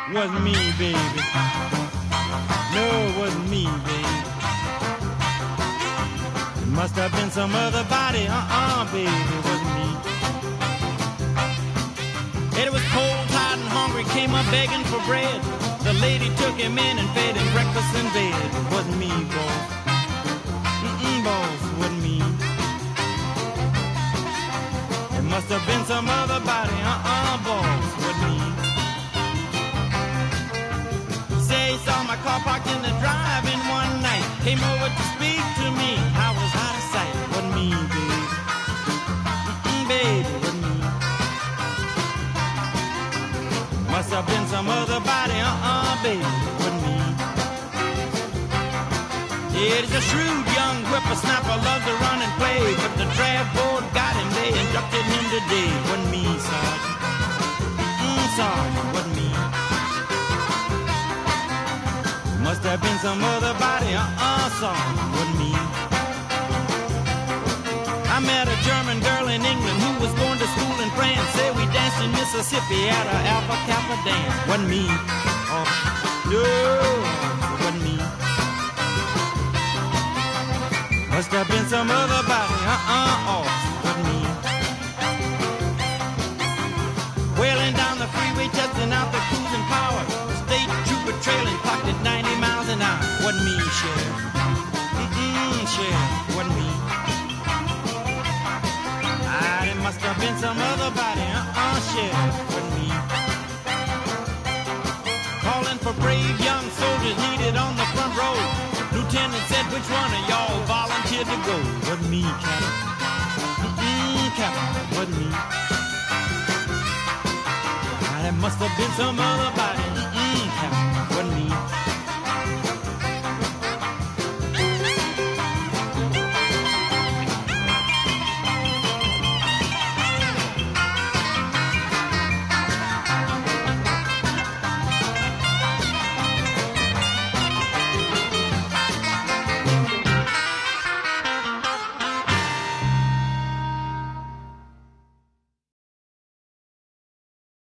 Wasn't me, baby. No, it wasn't me, baby. It must have been some other body. Baby, it wasn't me. It was cold, tired, and hungry. Came up begging for bread. The lady took him in and fed him breakfast in bed. It wasn't me, boss. Boss, it wasn't me. It must have been some other body. Boss, it wasn't me. Say he saw my car parked in the drive-in one night. Came over to speak to me. I was out of sight. It wasn't me, baby. Baby, it wasn't me. Must have been some other body, baby, it wasn't me. It is a shrewd young whippersnapper, loves to run and play, but the draft board got him, they inducted him today. It wasn't me, Sergeant. Sergeant, it wasn't me. Must have been some other body, Sergeant, it wasn't me. I met a German girl in England who was going to school in France. Say we danced in Mississippi at a Alpha Kappa dance. Wasn't me. Oh, no, it wasn't me. Must have been some other body. Oh, it wasn't me. Wailing down the freeway, testing out the cruising power. State trooper trailing, clocked at 90 miles an hour. Wasn't me, Sheriff. Sheriff, wasn't me. It must have been some other body, Sheriff, wasn't me. Calling for brave young soldiers needed on the front row. Lieutenant said, which one of y'all volunteered to go? Wasn't me, Captain. Captain, wasn't me. It must have been some other body,